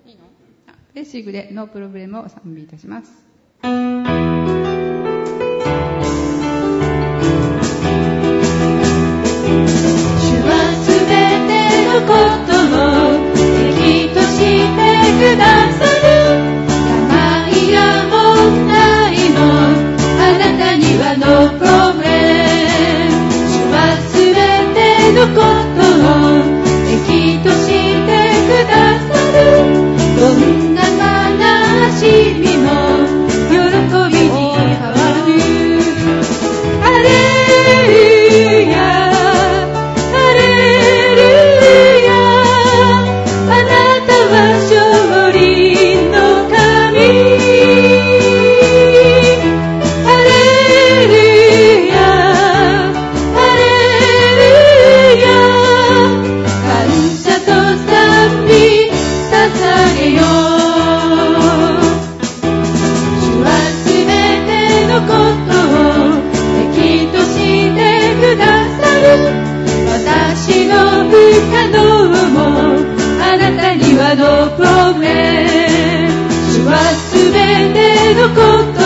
いいの？ベーシックでノープロブレムを賛美いたします。 主はすべてのことを益としてくださる。病や問題もあなたにはノープロブレム。主はすべてのことを益としてくださる。どんな悲しみも喜びに変わる。ハレルヤハレルヤ、あなたは勝利の神。ハレルヤハレルヤ、感謝と賛美捧げよう。主はすべてのことを益としてくださる。私の不可能もあなたにはノープロブレム。主はすべてのこと